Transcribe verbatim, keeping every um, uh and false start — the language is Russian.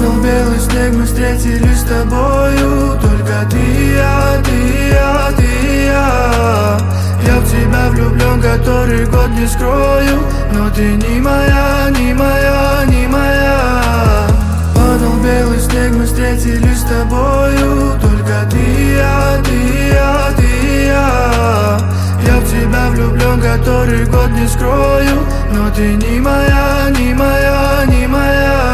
Падал белый снег, мы встретились с тобою. Только ты и я, ты и я, ты и я. Я в тебя влюблен, который год не скрою. Но ты не моя, не моя, не моя. Падал белый снег, мы встретились с тобою. Только ты и я, ты и я, ты и я. Я в тебя влюблен, который год не скрою. Но ты не моя, не моя, не моя.